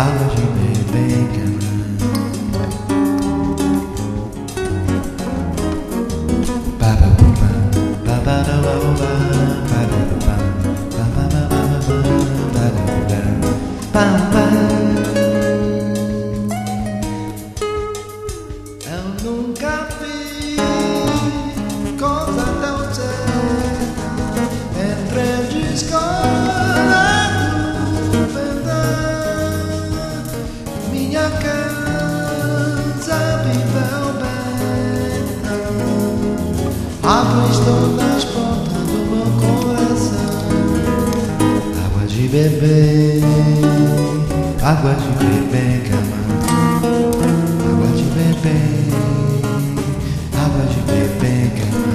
água de beber queimando. Eu nunca vi coisa tão certa entre discordar. Minha casa viveu bem. Abro estou nas portas do meu coração. Água de beber, água de beber, cama. Água de beber, água de beber, cama.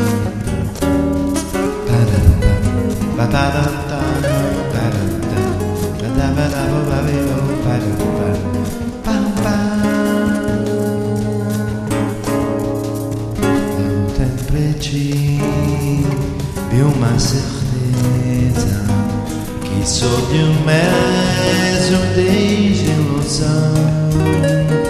Vi uma certeza que sob um mesmo desilusão.